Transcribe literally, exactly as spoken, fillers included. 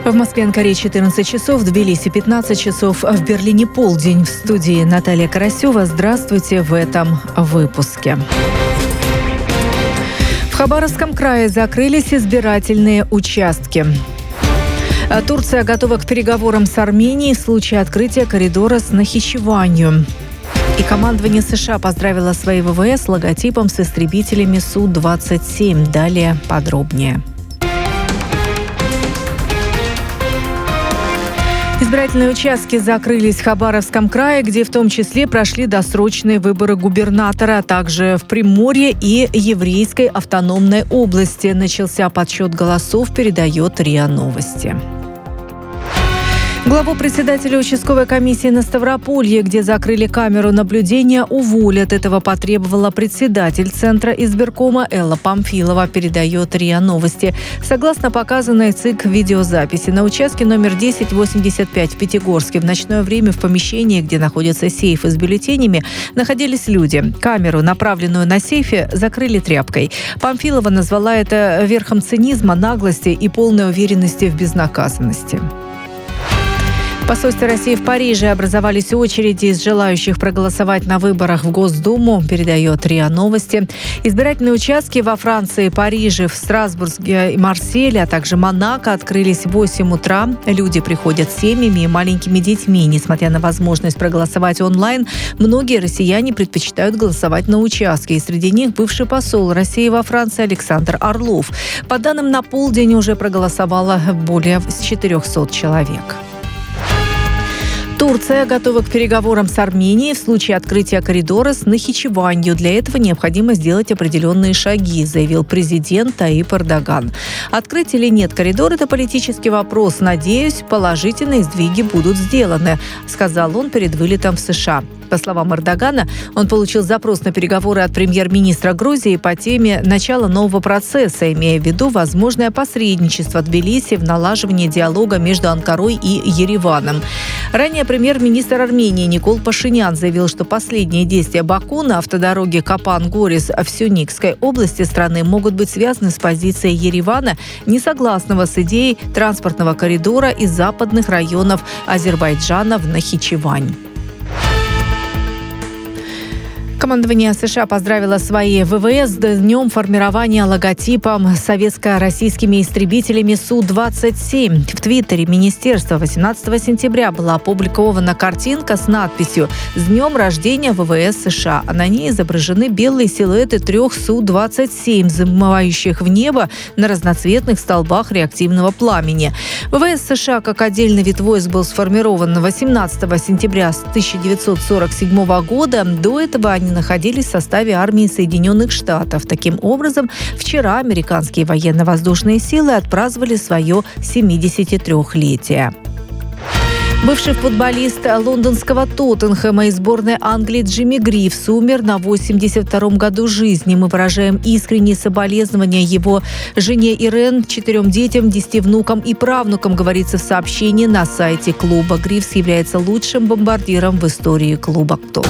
В Москве и Анкаре четырнадцать часов, в Тбилиси пятнадцать часов, в Берлине полдень. В студии Наталья Карасева. Здравствуйте в этом выпуске. В Хабаровском крае закрылись избирательные участки. Турция готова к переговорам с Арменией в случае открытия коридора с Нахичеванью. И командование США поздравило свои ВВС с логотипом с истребителями Су двадцать семь. Далее подробнее. Избирательные участки закрылись в Хабаровском крае, где в том числе прошли досрочные выборы губернатора, а также в Приморье и Еврейской автономной области. Начался подсчет голосов, передает РИА Новости. Главу председателя участковой комиссии на Ставрополье, где закрыли камеру наблюдения, уволят. Этого потребовала председатель Центра избиркома Элла Памфилова, передает РИА Новости. Согласно показанной ЦИК видеозаписи, на участке номер десять восемьдесят пять в Пятигорске в ночное время в помещении, где находятся сейфы с бюллетенями, находились люди. Камеру, направленную на сейфе, закрыли тряпкой. Памфилова назвала это верхом цинизма, наглости и полной уверенности в безнаказанности. В посольстве России в Париже образовались очереди из желающих проголосовать на выборах в Госдуму, передает РИА Новости. Избирательные участки во Франции, Париже, в Страсбурге и Марселе, а также Монако открылись в восемь утра. Люди приходят с семьями и маленькими детьми. Несмотря на возможность проголосовать онлайн, многие россияне предпочитают голосовать на участке. И среди них бывший посол России во Франции Александр Орлов. По данным на полдень уже проголосовало более четырехсот человек. Турция готова к переговорам с Арменией в случае открытия коридора с Нахичеванью. Для этого необходимо сделать определенные шаги, заявил президент Таип Эрдоган. Открыть или нет коридор – это политический вопрос. Надеюсь, положительные сдвиги будут сделаны, сказал он перед вылетом в США. По словам Эрдогана, он получил запрос на переговоры от премьер-министра Грузии по теме начала нового процесса, имея в виду возможное посредничество Тбилиси в налаживании диалога между Анкарой и Ереваном. Ранее премьер-министр Армении Никол Пашинян заявил, что последние действия Баку на автодороге Капан-Горис в Сюникской области страны могут быть связаны с позицией Еревана, не согласного с идеей транспортного коридора из западных районов Азербайджана в Нахичевань. Командование США поздравило свои ВВС с днем формирования логотипом советско-российскими истребителями Су двадцать семь. В Твиттере министерства восемнадцатого сентября была опубликована картинка с надписью «С днем рождения ВВС США». А на ней изображены белые силуэты трех Су двадцать семь, взмывающих в небо на разноцветных столбах реактивного пламени. ВВС США как отдельный вид войск был сформирован восемнадцатого сентября тысяча девятьсот сорок седьмого года. До этого они находились в составе армии Соединенных Штатов. Таким образом, вчера американские военно-воздушные силы отпраздновали свое семидесятитрёхлетие. Бывший футболист лондонского Тоттенхэма и сборной Англии Джимми Грифс умер на восемьдесят втором году жизни. Мы выражаем искренние соболезнования его жене Ирен, четырем детям, десяти внукам и правнукам, говорится в сообщении на сайте клуба. Грифс является лучшим бомбардиром в истории клуба.